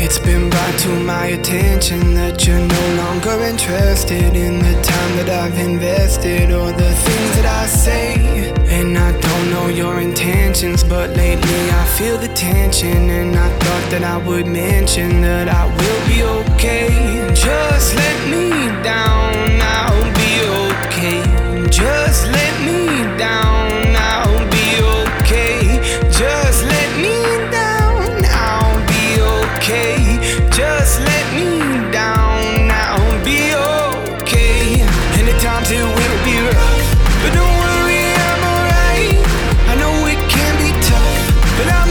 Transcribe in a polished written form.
It's been brought to my attention that you're no longer interested in the time that I've invested or the things that I say. And I don't know your intentions, but lately I feel the tension, and I thought that I would mention that I will be okay. Just let me down, I'll be okay. Just let